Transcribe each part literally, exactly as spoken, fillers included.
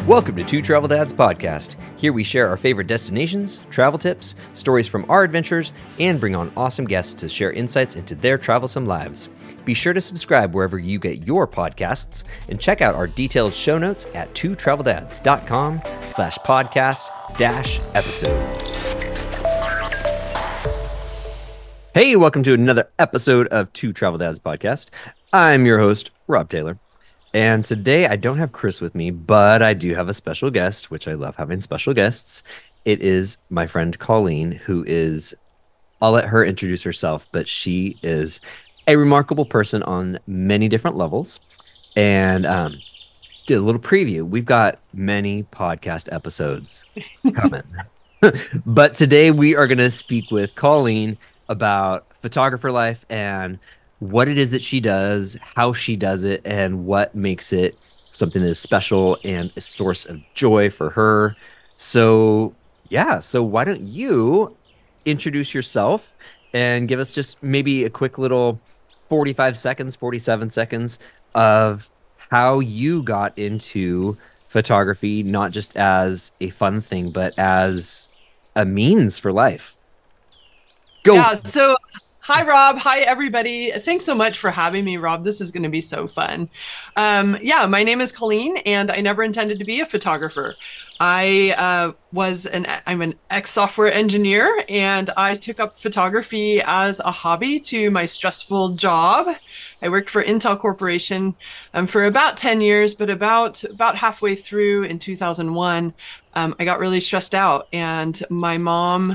Welcome to Two Travel Dads Podcast. Here we share our favorite destinations, travel tips, stories from our adventures, and bring on awesome guests to share insights into their travelsome lives. Be sure to subscribe wherever you get your podcasts and check out our detailed show notes at two travel dads dot com slash podcast dash episodes. Hey, welcome to another episode of Two Travel Dads Podcast. I'm your host, Rob Taylor. And today I don't have Chris with me, but I do have a special guest, which I love having special guests. It is my friend Colleen, who is, I'll let her introduce herself, but she is a remarkable person on many different levels. And um, did a little preview. We've got many podcast episodes coming. But today we are going to speak with Colleen about photographer life and what it is that she does, how she does it, and what makes it something that is special and a source of joy for her. So, yeah, so why don't you introduce yourself and give us just maybe a quick little forty-five seconds, forty-seven seconds of how you got into photography, not just as a fun thing, but as a means for life. Go. Yeah, so hi, Rob. Hi, everybody. Thanks so much for having me, Rob. This is going to be so fun. Um, yeah, my name is Colleen, and I never intended to be a photographer. I uh, was an I'm an ex-software engineer, and I took up photography as a hobby to my stressful job. I worked for Intel Corporation um, for about ten years, but about about halfway through in two thousand one, um, I got really stressed out, and my mom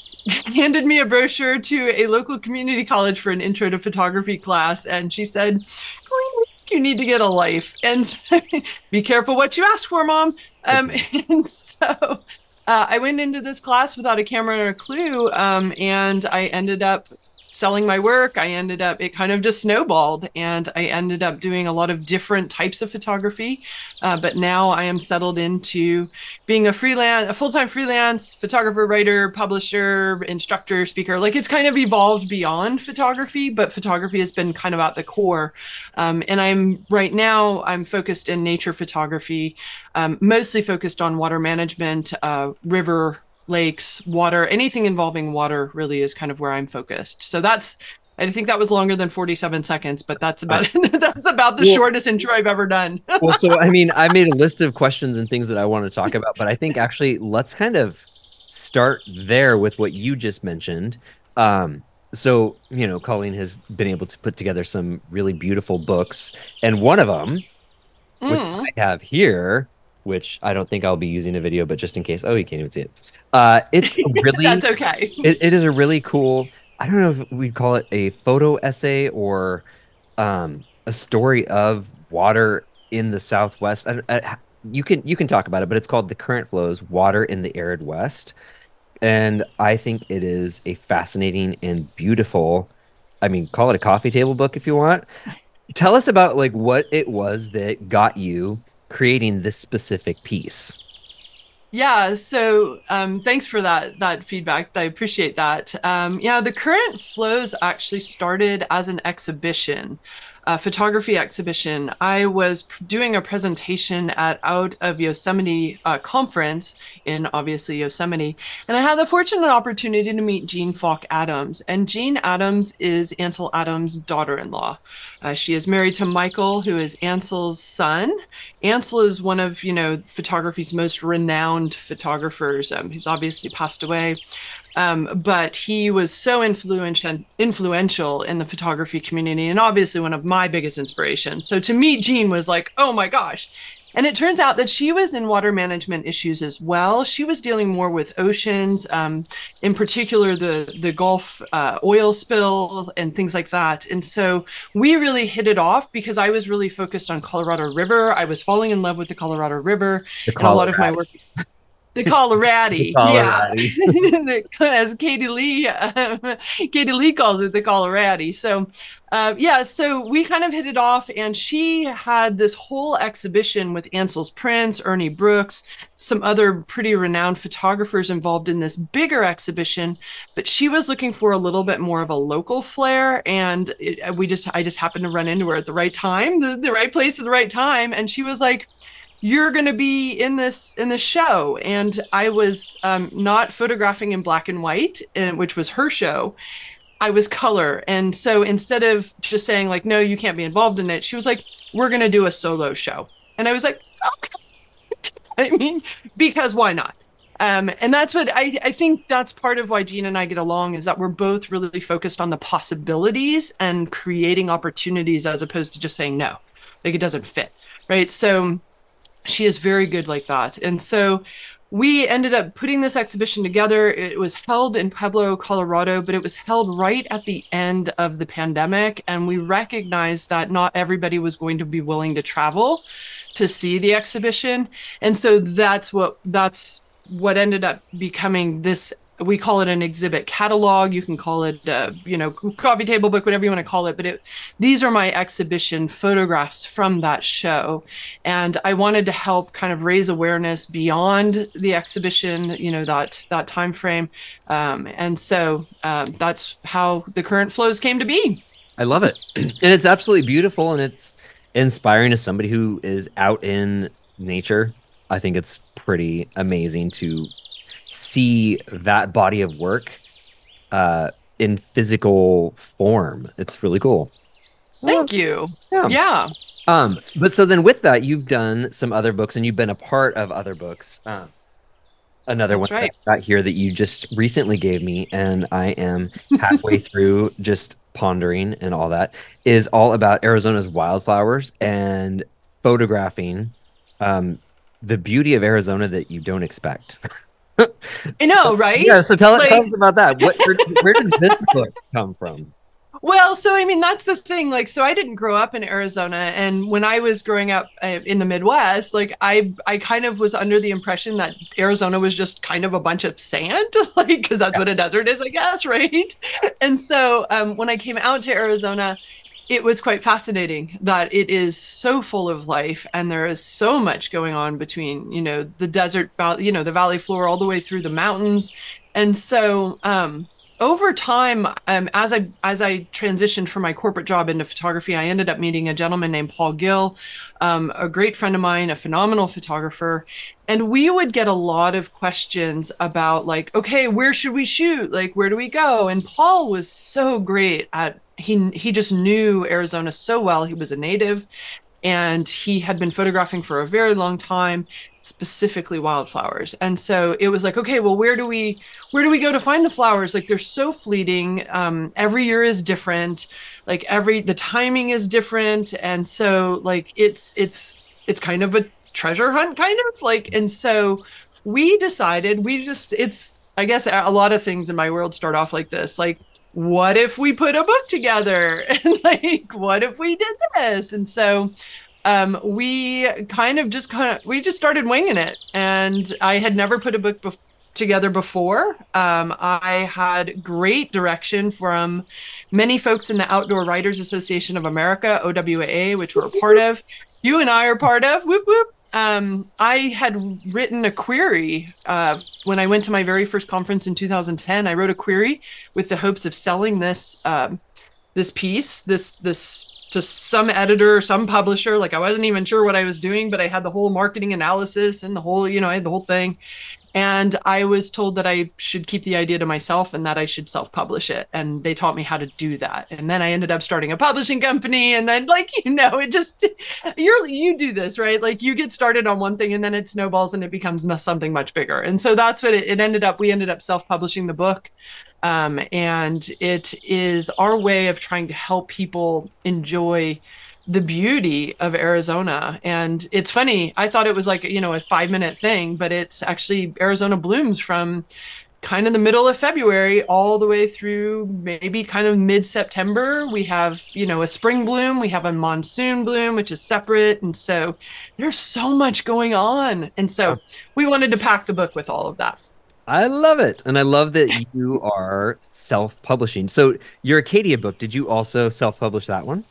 handed me a brochure to a local community college for an intro to photography class. And she said, Colleen, you need to get a life and be careful what you ask for, Mom. Um, and so uh, I went into this class without a camera or a clue. Um, and I ended up selling my work. I ended up, it kind of just snowballed, and I ended up doing a lot of different types of photography. Uh, but now I am settled into being a freelance, a full-time freelance photographer, writer, publisher, instructor, speaker. Like, it's kind of evolved beyond photography, but photography has been kind of at the core. Um, and I'm right now, I'm focused in nature photography, um, mostly focused on water management, uh, river lakes, water, anything involving water really is kind of where I'm focused. So that's, I think that was longer than forty-seven seconds, but that's about that's about the well, shortest intro I've ever done. Well, so I mean, I made a list of questions and things that I want to talk about, but I think actually let's kind of start there with what you just mentioned. Um, so, you know, Colleen has been able to put together some really beautiful books, and one of them, mm. which I have here, which I don't think I'll be using a video, but just in case, oh, you can't even see it. Uh, it's really that's okay. It, it is a really cool. I don't know if we'd call it a photo essay or um, a story of water in the Southwest. I, I, you can you can talk about it, but it's called "The Current Flows: Water in the Arid West," and I think it is a fascinating and beautiful. I mean, call it a coffee table book if you want. Tell us about like what it was that got you creating this specific piece. Yeah, so um, thanks for that that feedback. I appreciate that. Um, yeah, the Current Flows actually started as an exhibition, a photography exhibition. I was doing a presentation at Out of Yosemite uh, conference in obviously Yosemite, and I had the fortunate opportunity to meet Jean Falk Adams. And Jean Adams is Ansel Adams' daughter-in-law. Uh, she is married to Michael, who is Ansel's son. Ansel is one of, you know, photography's most renowned photographers. Um, he's obviously passed away. Um, but he was so influential, influential in the photography community, and obviously one of my biggest inspirations. So to meet Jean was like, oh my gosh. And it turns out that she was in water management issues as well. She was dealing more with oceans, um, in particular the, the Gulf uh, oil spill and things like that. And so we really hit it off because I was really focused on Colorado River. I was falling in love with the Colorado River, the and a lot of my work. The Colorado, yeah, as Katie Lee, um, Katie Lee calls it, the Colorado. So, uh, yeah, so we kind of hit it off, and she had this whole exhibition with Ansel's prints, Ernie Brooks, some other pretty renowned photographers involved in this bigger exhibition. But she was looking for a little bit more of a local flair, and it, we just, I just happened to run into her at the right time, the, the right place at the right time, and she was like, you're going to be in this in this show. And I was um, not photographing in black and white, and, which was her show. I was color. And so instead of just saying like, no, you can't be involved in it, she was like, we're going to do a solo show. And I was like, okay. I mean, because why not? Um, and that's what I, I think that's part of why Gina and I get along, is that we're both really focused on the possibilities and creating opportunities as opposed to just saying no, like it doesn't fit. Right. So she is very good like that. And so we ended up putting this exhibition together. It was held in Pueblo, Colorado, but it was held right at the end of the pandemic. And we recognized that not everybody was going to be willing to travel to see the exhibition. And so that's what that's what ended up becoming this. We call it an exhibit catalog. You can call it, uh, you know, coffee table book, whatever you want to call it. But it, these are my exhibition photographs from that show. And I wanted to help kind of raise awareness beyond the exhibition, you know, that that time frame. Um, and so um, that's how the current flows came to be. I love it. And it's absolutely beautiful, and it's inspiring as somebody who is out in nature. I think it's pretty amazing to see that body of work uh, in physical form. It's really cool. Thank you. Yeah. Yeah. Um, but so then with that, you've done some other books and you've been a part of other books. Um, another That's one right. that I got here that you just recently gave me, and I am halfway through just pondering and all that, is all about Arizona's wildflowers and photographing um, the beauty of Arizona that you don't expect. I know, So, right? yeah, so tell, Like, tell us about that. What, where, where did this book come from? well, so I mean, that's the thing. Like, so I didn't grow up in Arizona, and when I was growing up uh, in the Midwest, like I, I kind of was under the impression that Arizona was just kind of a bunch of sand, like because that's what a desert is, I guess, right? And so um, when I came out to Arizona, it was quite fascinating that it is so full of life, and there is so much going on between, you know, the desert, you know, the valley floor all the way through the mountains, and so. Um, over time, um, as I as I transitioned from my corporate job into photography, I ended up meeting a gentleman named Paul Gill, um, a great friend of mine, a phenomenal photographer, and we would get a lot of questions about like, okay, where should we shoot? Like, where do we go? And Paul was so great at he he just knew Arizona so well. He was a native, and he had been photographing for a very long time, specifically wildflowers. And so it was like, okay, well, where do we where do we go to find the flowers? Like, they're so fleeting. Um, every year is different. Like every the timing is different, and so like it's it's it's kind of a treasure hunt, kind of like. And so we decided we just it's I guess a lot of things in my world start off like this, like, what if we put a book together? And like, what if we did this? And so um, we kind of just kind of, we just started winging it. And I had never put a book be- together before. Um, I had great direction from many folks in the Outdoor Writers Association of America, O W A A, which we're a part of. You and I are part of. Whoop, whoop. Um, I had written a query uh, when I went to my very first conference in two thousand ten. I wrote a query with the hopes of selling this um, this piece, this this to some editor, some publisher. Like, I wasn't even sure what I was doing, but I had the whole marketing analysis and the whole, you know, I had the whole thing. And I was told that I should keep the idea to myself and that I should self-publish it. And they taught me how to do that. And then I ended up starting a publishing company. And then, like, you know, it just, you're, you do this, right? Like, you get started on one thing and then it snowballs and it becomes something much bigger. And so that's what it, it ended up, we ended up self-publishing the book. Um, and it is our way of trying to help people enjoy the beauty of Arizona. And it's funny, I thought it was like, you know, a five minute thing, but it's actually Arizona blooms from kind of the middle of February all the way through maybe kind of mid-September. We have, you know, a spring bloom, we have a monsoon bloom, which is separate. And so there's so much going on. And so we wanted to pack the book with all of that. I love it. And I love that you are self-publishing. So your Acadia book, did you also self-publish that one?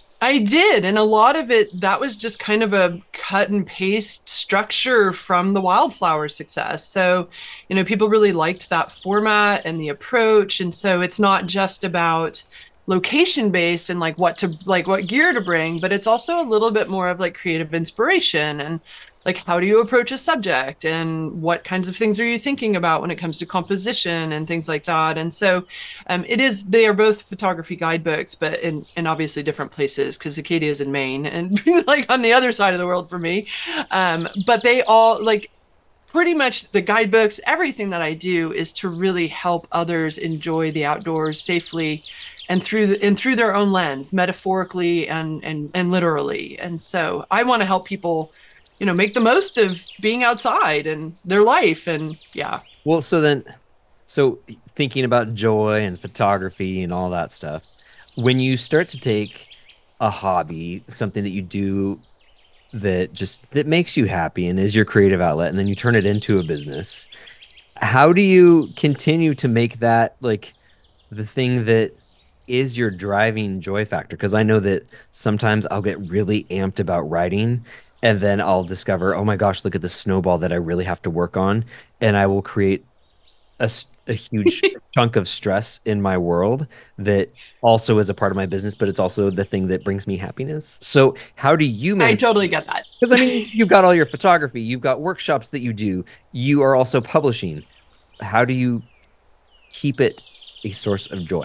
I did. And a lot of it, that was just kind of a cut and paste structure from the wildflower success. So, you know, people really liked that format and the approach. And so it's not just about location based and like what to like what gear to bring, but it's also a little bit more of like creative inspiration and like how do you approach a subject and what kinds of things are you thinking about when it comes to composition and things like that. And so um, it is, they are both photography guidebooks, but in, in obviously different places because Acadia is in Maine and like on the other side of the world for me. Um, but they all like pretty much the guidebooks, everything that I do is to really help others enjoy the outdoors safely and through the, and through their own lens, metaphorically and and and literally. And so I want to help people, you know, make the most of being outside and their life. And yeah. Well, so then, so thinking about joy and photography and all that stuff, when you start to take a hobby, something that you do that just that makes you happy and is your creative outlet, and then you turn it into a business, how do you continue to make that like the thing that is your driving joy factor? Because I know that sometimes I'll get really amped about writing and then I'll discover, oh my gosh, look at the snowball that I really have to work on. And I will create a, s- a huge chunk of stress in my world that also is a part of my business, but it's also the thing that brings me happiness. So, how do you I manage? totally get that. Because I mean, you've got all your photography, you've got workshops that you do, you are also publishing. How do you keep it a source of joy?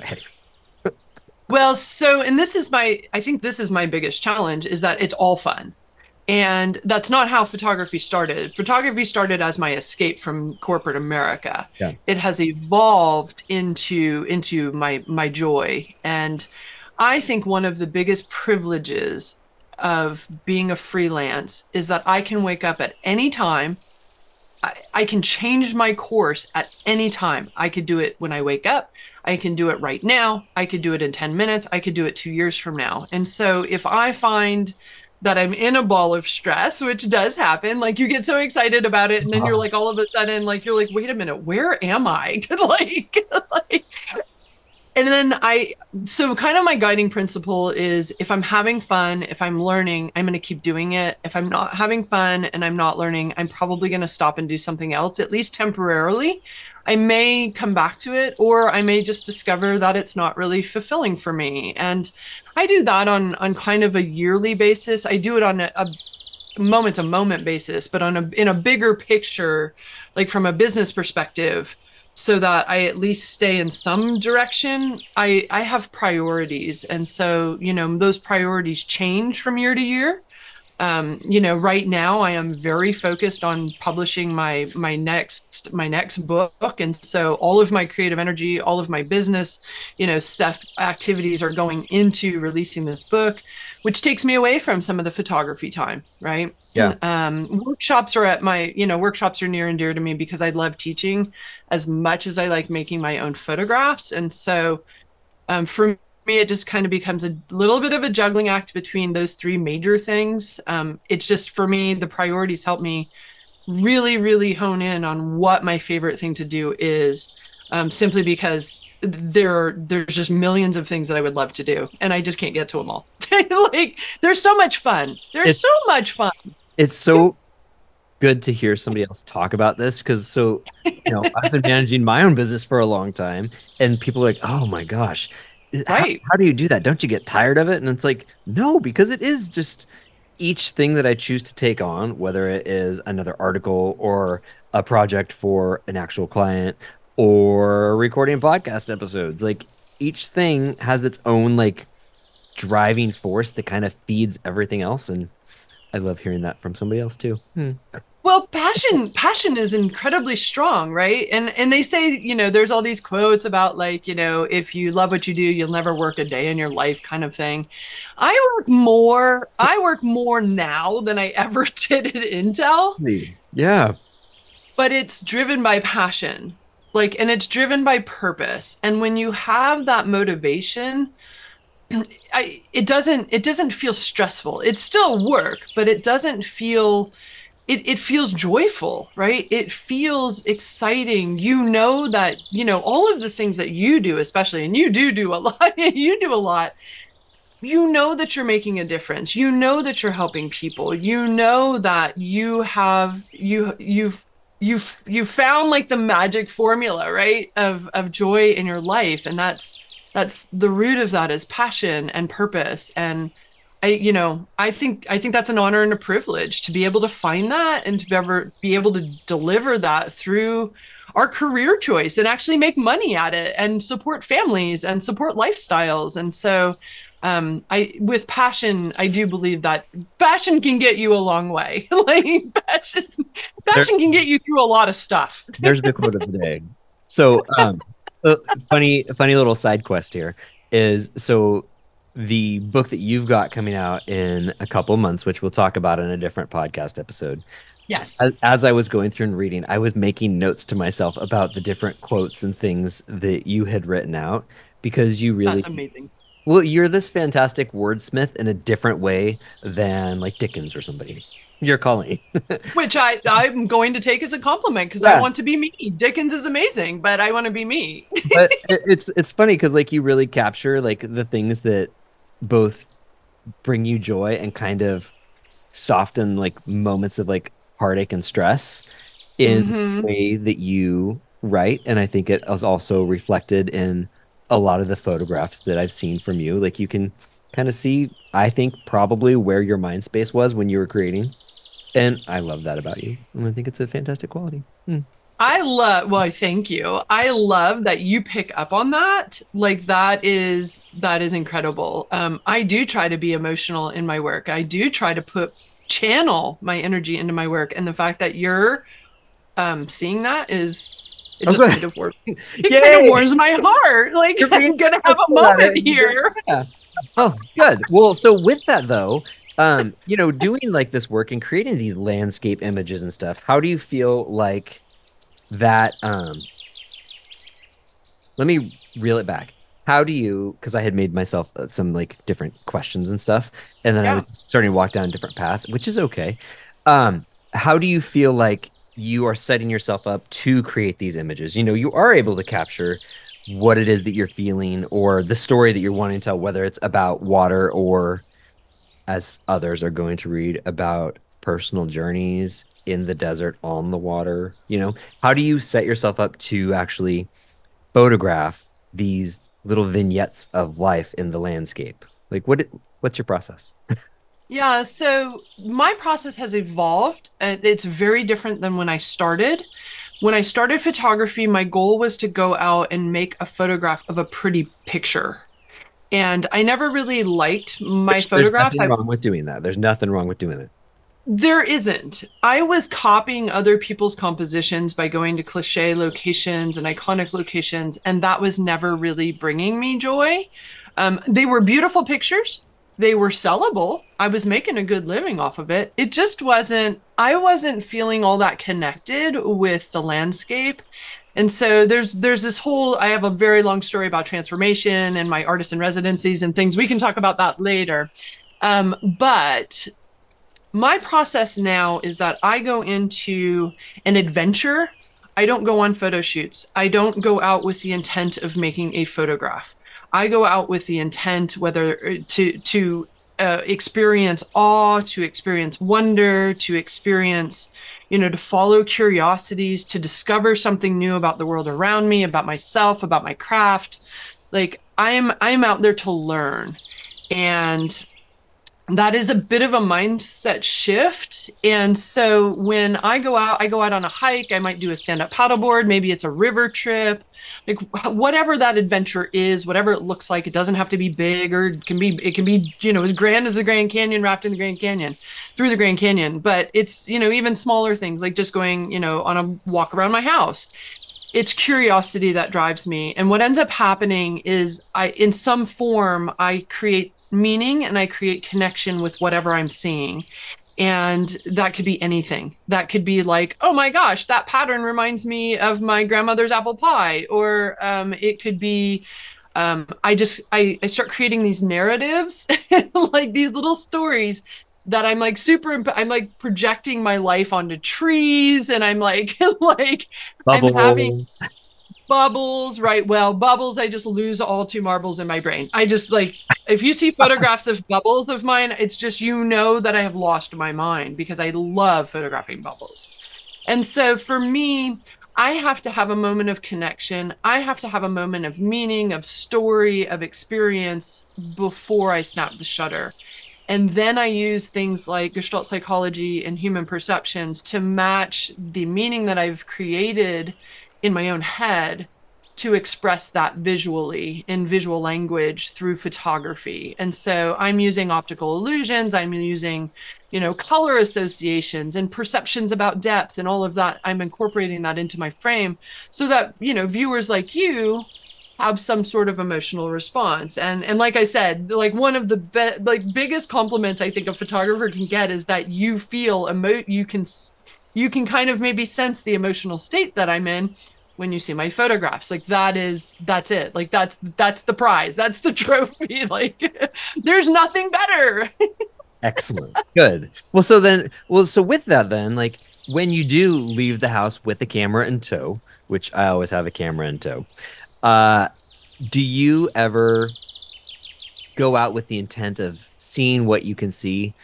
Well, so, and this is my, I think this is my biggest challenge is that it's all fun. And that's not how photography started. Photography started as my escape from corporate America. Yeah. It has evolved into into my my joy. And I think one of the biggest privileges of being a freelance is that I can wake up at any time. I, I can change my course at any time. I could do it when I wake up. I can do it right now. I could do it in ten minutes. I could do it two years from now. And so if I find that I'm in a ball of stress, which does happen, like you get so excited about it, and then you're like all of a sudden, like you're like, wait a minute, where am I? like, like and then I, so kind of my guiding principle is if I'm having fun, if I'm learning, I'm going to keep doing it. If I'm not having fun and I'm not learning, I'm probably going to stop and do something else, at least temporarily. I may come back to it, or I may just discover that it's not really fulfilling for me. And I do that on on kind of a yearly basis. I do it on a, a moment to moment basis, but on a in a bigger picture, like from a business perspective, so that I at least stay in some direction. I I have priorities, and so you know those priorities change from year to year. Um, you know, right now I am very focused on publishing my my next my next book, and so all of my creative energy, all of my business, you know, stuff activities are going into releasing this book, which takes me away from some of the photography time, right? Yeah. Um, workshops are at my, you know, workshops are near and dear to me because I love teaching as much as I like making my own photographs, and so um, for me, it just kind of becomes a little bit of a juggling act between those three major things. Um, it's just for me, the priorities help me really, really hone in on what my favorite thing to do is, um, simply because there there's just millions of things that I would love to do, and I just can't get to them all. Like, there's so much fun. There's It's so much fun. it's so good to hear somebody else talk about this because so you know I've been managing my own business for a long time and people are like, oh my gosh, how, Right. how do you do that? Don't you get tired of it? And it's like, no, because it is just each thing that I choose to take on, whether it is another article or a project for an actual client or recording podcast episodes, like each thing has its own like driving force that kind of feeds everything else. And I love hearing that from somebody else too. Hmm. Well, passion passion is incredibly strong, right? And and they say, you know, there's all these quotes about like, you know, if you love what you do, you'll never work a day in your life kind of thing. I work more, I work more now than I ever did at Intel, Yeah. but it's driven by passion. Like, and it's driven by purpose. And when you have that motivation, I it doesn't it doesn't feel stressful. It's still work, but it doesn't feel it, it feels joyful, right? It feels exciting. You know that, you know, all of the things that you do, especially, and you do do a lot, you do a lot, you know that you're making a difference. You know that you're helping people. You know that you have, you, you've, you've, you've found like the magic formula, right? Of, of joy in your life. And that's, that's the root of that is passion and purpose. And I, you know, I think I think that's an honor and a privilege to be able to find that and to be ever be able to deliver that through our career choice and actually make money at it and support families and support lifestyles. And so um, I with passion, I do believe that passion can get you a long way. Like passion, There, passion can get you through a lot of stuff. there's the quote of the day. So, um, uh, funny, funny little side quest here is so the book that you've got coming out in a couple months, which we'll talk about in a different podcast episode. Yes, As, as I was going through and reading, I was making notes to myself about the different quotes and things that you had written out because you that's really, amazing. well, you're this fantastic wordsmith in a different way than like Dickens or somebody. You're calling. Which I I'm going to take as a compliment because I Yeah. want to be me. Dickens is amazing, but I want to be me. But it- it's it's funny because like you really capture like the things that both bring you joy and kind of soften like moments of like heartache and stress in the Hmm. way that you write. And I think it was also reflected in a lot of the photographs that I've seen from you. Like you can kind of see, I think, probably where your mind space was when you were creating. And I love that about you. And I think it's a fantastic quality. Hmm. I love, well, thank you. I love that you pick up on that. Like that is that is incredible. Um, I do try to be emotional in my work. I do try to put channel my energy into my work. And the fact that you're um seeing that is it I'm just sorry. kind of warms it kind of Yay! warms my heart. Like You're I'm being gonna have a successful at moment it. here. Yeah. Oh, good. Well, so with that though, um, you know, doing like this work and creating these landscape images and stuff, how do you feel like that um let me reel it back. How do you, because I had made myself uh, some like different questions and stuff, and then I Yeah. was starting to walk down a different path, which is okay. Um, how do you feel like you are setting yourself up to create these images? You know, you are able to capture what it is that you're feeling or the story that you're wanting to tell, whether it's about water or as others are going to read about personal journeys in the desert on the water. You know, how do you set yourself up to actually photograph these little vignettes of life in the landscape? Like what what's your process? Yeah, so my process has evolved. Uh, It's very different than when I started. When I started photography, my goal was to go out and make a photograph of a pretty picture. And I never really liked my Which there's photographs. nothing I wrong with doing that. There's nothing wrong with doing it. There isn't. I was copying other people's compositions by going to cliche locations and iconic locations, and that was never really bringing me joy. Um, they were beautiful pictures. They were sellable. I was making a good living off of it. It just wasn't, I wasn't feeling all that connected with the landscape. And so there's there's this whole I have a very long story about transformation and my artist in residencies and things. We can talk about that later. Um, but my process now is that I go into an adventure. I don't go on photo shoots. I don't go out with the intent of making a photograph. I go out with the intent whether to to uh, experience awe, to experience wonder, to experience, you know, to follow curiosities, to discover something new about the world around me, about myself, about my craft. Like I'm I'm out there to learn. And that is a bit of a mindset shift. And so when I go out, I go out on a hike, I might do a stand-up paddleboard, maybe it's a river trip, like whatever that adventure is, whatever it looks like. It doesn't have to be big, or it can be, it can be, you know, as grand as the Grand Canyon, wrapped in the Grand Canyon, through the Grand Canyon. But it's, you know, even smaller things like just going, you know, on a walk around my house. It's curiosity that drives me. And what ends up happening is I, in some form, I create meaning and I create connection with whatever I'm seeing. And that could be anything. That could be like, oh my gosh, that pattern reminds me of my grandmother's apple pie. Or um, it could be, um, I just, I, I start creating these narratives, like these little stories that I'm like super, I'm like projecting my life onto trees, and I'm like, like, I'm having Bubbles. bubbles, right? Well, bubbles, I just lose all two marbles in my brain. I just like, if you see photographs of bubbles of mine, it's just, you know, that I have lost my mind because I love photographing bubbles. And so for me, I have to have a moment of connection. I have to have a moment of meaning, of story, of experience before I snap the shutter. And then I use things like Gestalt psychology and human perceptions to match the meaning that I've created in my own head to express that visually in visual language through photography. And so I'm using optical illusions, I'm using, you know, color associations and perceptions about depth and all of that. I'm incorporating that into my frame so that, you know, viewers like you have some sort of emotional response. And and like I said, like one of the be- like biggest compliments I think a photographer can get is that you feel emo you can you can kind of maybe sense the emotional state that I'm in when you see my photographs. Like that is that's it. Like that's that's the prize. That's the trophy. Like there's nothing better. Excellent. Good. Well, so then, well, so with that, then, like when you do leave the house with a camera in tow, which I always have a camera in tow, uh, do you ever go out with the intent of seeing what you can see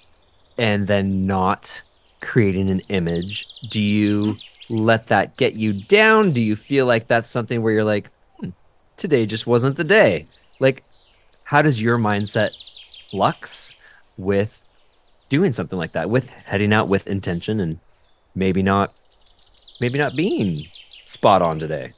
and then not creating an image? Do you let that get you down? Do you feel like that's something where you're like, hmm, today just wasn't the day? Like, how does your mindset flux with doing something like that, with heading out with intention and maybe not, maybe not being spot on today?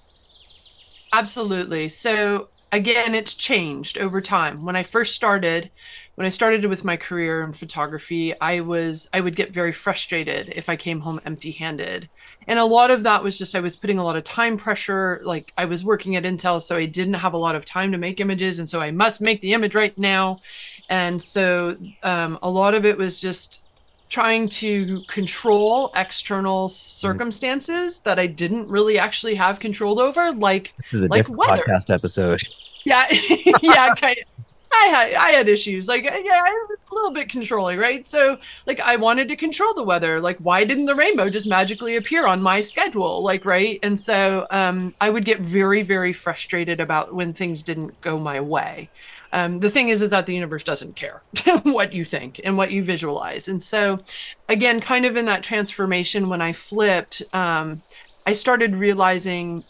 Absolutely. So again, it's changed over time. When I first started, when I started with my career in photography, I was I would get very frustrated if I came home empty-handed. And a lot of that was just I was putting a lot of time pressure. Like I was working at Intel, so I didn't have a lot of time to make images, and so I must make the image right now. And so um, a lot of it was just trying to control external Mhm. circumstances that I didn't really actually have control over, like This is a like different weather. podcast episode. Yeah, yeah, kind of. I had I had issues. Like, yeah, I was a little bit controlling, right? So, like, I wanted to control the weather. Like, why didn't the rainbow just magically appear on my schedule? Like, right? And so, um, I would get very, very frustrated about when things didn't go my way. Um, the thing is, is that the universe doesn't care what you think and what you visualize. And so, again, kind of in that transformation, when I flipped, um, I started realizing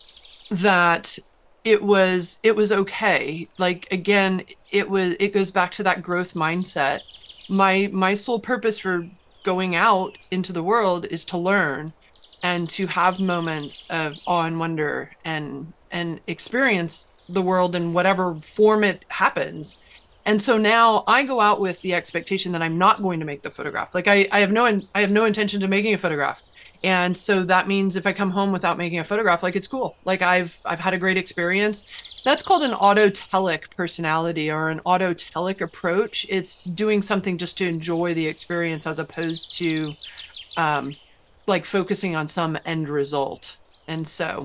that it was it was okay. Like again, it was it goes back to that growth mindset. My my sole purpose for going out into the world is to learn and to have moments of awe and wonder and and experience the world in whatever form it happens. And so now I go out with the expectation that I'm not going to make the photograph. Like I, I have no I have no intention to making a photograph. And so that means if I come home without making a photograph, like it's cool. Like I've I've had a great experience. That's called an autotelic personality or an autotelic approach. It's doing something just to enjoy the experience as opposed to um, like focusing on some end result. And so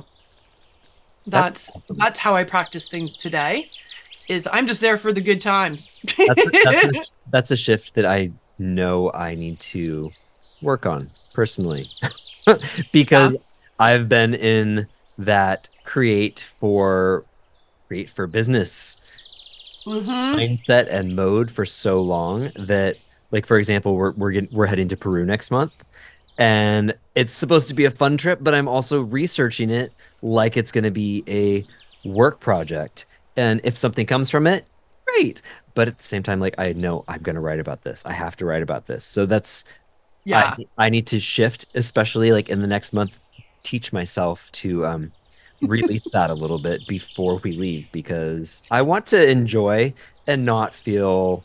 That's that's awesome. that's how I practice things today. Is I'm just there for the good times. That's a, that's a, that's a shift that I know I need to work on personally Yeah. because I've been in that create for create for business Mm-hmm. mindset and mode for so long that, like, for example, we're we're getting, we're heading to Peru next month, and it's supposed to be a fun trip, but I'm also researching it like it's going to be a work project. And if something comes from it, great. But at the same time, like, I know I'm going to write about this. I have to write about this. So that's I Yeah. I need to shift, especially like in the next month, teach myself to um release that a little bit before we leave because I want to enjoy and not feel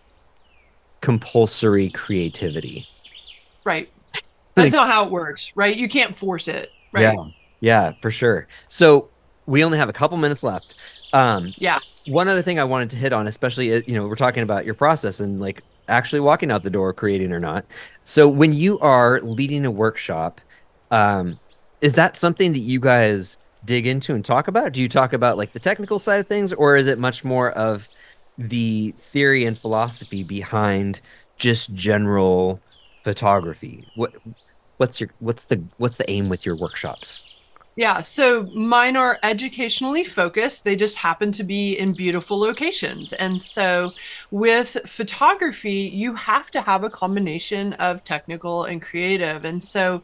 compulsory creativity. Right. That's Like, not how it works, right? You can't force it, yeah, right? yeah, for sure. So we only have a couple minutes left. Um, Yeah. one other thing I wanted to hit on, especially, uh, you know, we're talking about your process and like actually walking out the door, creating or not. So when you are leading a workshop, um, is that something that you guys dig into and talk about? Do you talk about like the technical side of things, or is it much more of the theory and philosophy behind just general photography? What what's your what's the what's the aim with your workshops? Yeah. So mine are educationally focused. They just happen to be in beautiful locations. And so with photography, you have to have a combination of technical and creative. And so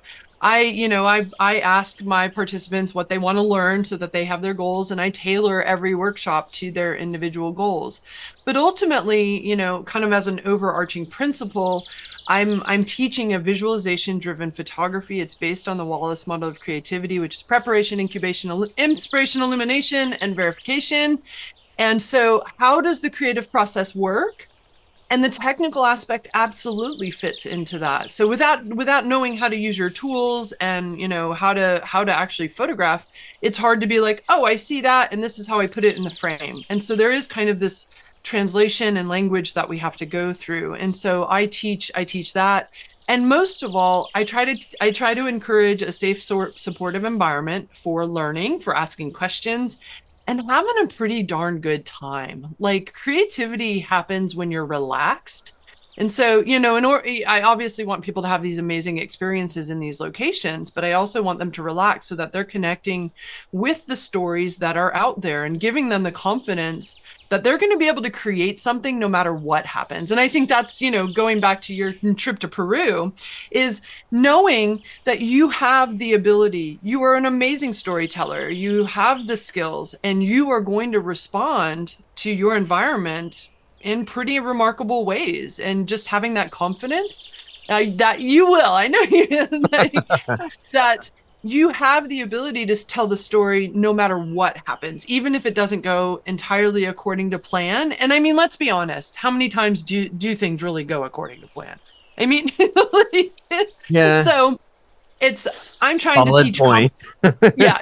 I, you know, I I ask my participants what they want to learn so that they have their goals, and I tailor every workshop to their individual goals. But ultimately, you know, kind of as an overarching principle, I'm I'm teaching a visualization driven photography. It's based on the Wallace model of creativity, which is preparation, incubation, inspiration, illumination, and verification. And so, how does the creative process work? And the technical aspect absolutely fits into that. So without without knowing how to use your tools and, you know, how to how to actually photograph, it's hard to be like, oh, I see that and this is how I put it in the frame. And so there is kind of this translation and language that we have to go through. And so I teach I teach that. And most of all, I try to I try to encourage a safe, supportive environment for learning, for asking questions, and having a pretty darn good time. Like creativity happens when you're relaxed. And so, you know, in order, I obviously want people to have these amazing experiences in these locations, but I also want them to relax so that they're connecting with the stories that are out there and giving them the confidence that they're going to be able to create something no matter what happens. And I think that's, you know, going back to your trip to Peru, is knowing that you have the ability, you are an amazing storyteller, you have the skills, and you are going to respond to your environment in pretty remarkable ways. And just having that confidence uh, that you will, I know you, that you have the ability to tell the story no matter what happens, even if it doesn't go entirely according to plan. And I mean, let's be honest, how many times do, do things really go according to plan? I mean, yeah. So it's, I'm trying Solid to teach. Point. Yeah.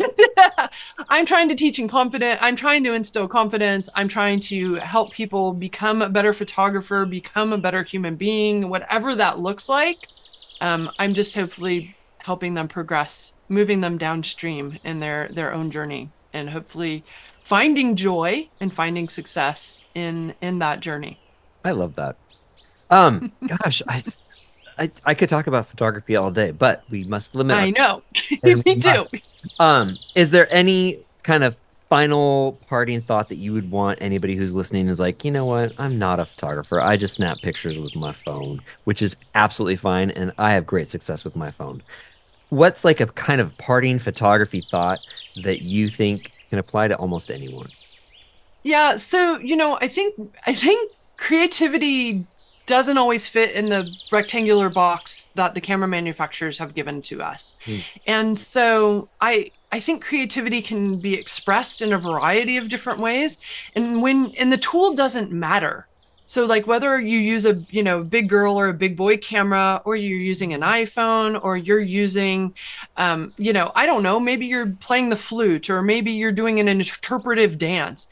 I'm trying to teach in confidence. I'm trying to instill confidence. I'm trying to help people become a better photographer, become a better human being, whatever that looks like. Um, I'm just hopefully helping them progress, moving them downstream in their, their own journey, and hopefully finding joy and finding success in, in that journey. I love that. Um, gosh, I, I, I could talk about photography all day, but we must limit. I know. Me too. Um, is there any kind of final parting thought that you would want anybody who's listening is like, you know what, I'm not a photographer. I just snap pictures with my phone, which is absolutely fine, and I have great success with my phone. What's like a kind of parting photography thought that you think can apply to almost anyone? Yeah, so you know, I think I think creativity doesn't always fit in the rectangular box that the camera manufacturers have given to us. Mm. And so I I think creativity can be expressed in a variety of different ways. And when and the tool doesn't matter. So like whether you use a, you know, big girl or a big boy camera, or you're using an iPhone, or you're using, um, you know, I don't know, maybe you're playing the flute, or maybe you're doing an interpretive dance.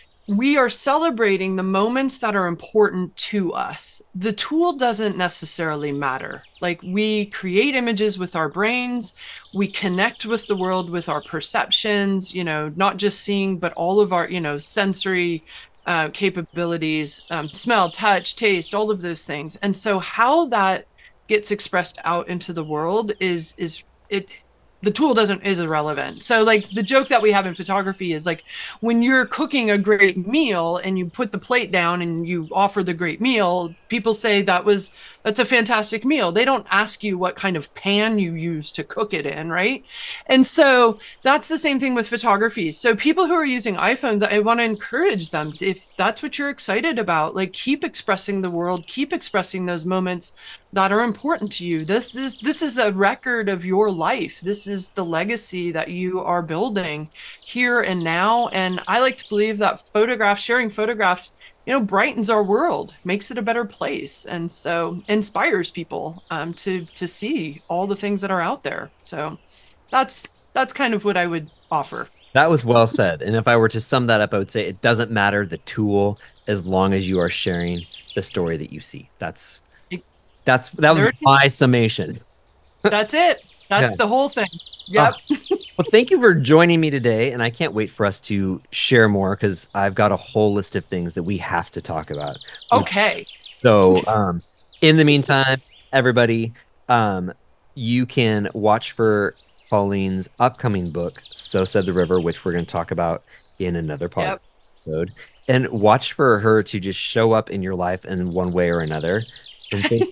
We are celebrating the moments that are important to us. The tool doesn't necessarily matter. Like we create images with our brains, we connect with the world with our perceptions, you know, not just seeing, but all of our, you know, sensory uh, capabilities, um, smell, touch, taste, all of those things. And so how that gets expressed out into the world is, is it, the tool doesn't is irrelevant. So like the joke that we have in photography is like when you're cooking a great meal and you put the plate down and you offer the great meal, people say that was that's a fantastic meal. They don't ask you what kind of pan you use to cook it in, right? And so that's the same thing with photography. So people who are using iPhones, I want to encourage them to, if that's what you're excited about, like keep expressing the world, keep expressing those moments that are important to you. This is this is a record of your life. This is the legacy that you are building here and now. And I like to believe that photographs, sharing photographs, you know, brightens our world, makes it a better place, and so inspires people um, to to see all the things that are out there. So that's that's kind of what I would offer. That was well said. And if I were to sum that up, I would say it doesn't matter the tool as long as you are sharing the story that you see. That's That's that was my summation. That's it. That's yeah. the whole thing. Yep. Uh, well, thank you for joining me today, and I can't wait for us to share more because I've got a whole list of things that we have to talk about. Okay. So, um, in the meantime, everybody, um, you can watch for Pauline's upcoming book, "So Said the River," which we're going to talk about in another part yep. episode, and watch for her to just show up in your life in one way or another. And thank,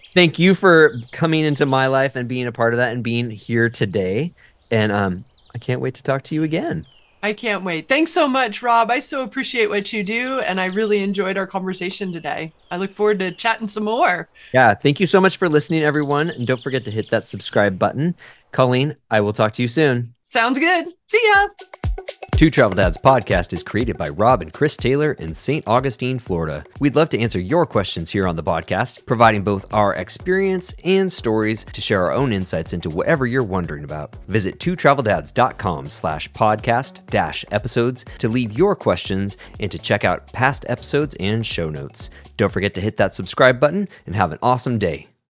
thank you for coming into my life and being a part of that and being here today. And um, I can't wait to talk to you again. I can't wait. Thanks so much, Rob. I so appreciate what you do, and I really enjoyed our conversation today. I look forward to chatting some more. Yeah, thank you so much for listening, everyone. And don't forget to hit that subscribe button. Colleen, I will talk to you soon. Sounds good. See ya. Two Travel Dads podcast is created by Rob and Chris Taylor in Saint Augustine, Florida. We'd love to answer your questions here on the podcast, providing both our experience and stories to share our own insights into whatever you're wondering about. Visit two travel dads dot com slash podcast dash episodes to leave your questions and to check out past episodes and show notes. Don't forget to hit that subscribe button and have an awesome day.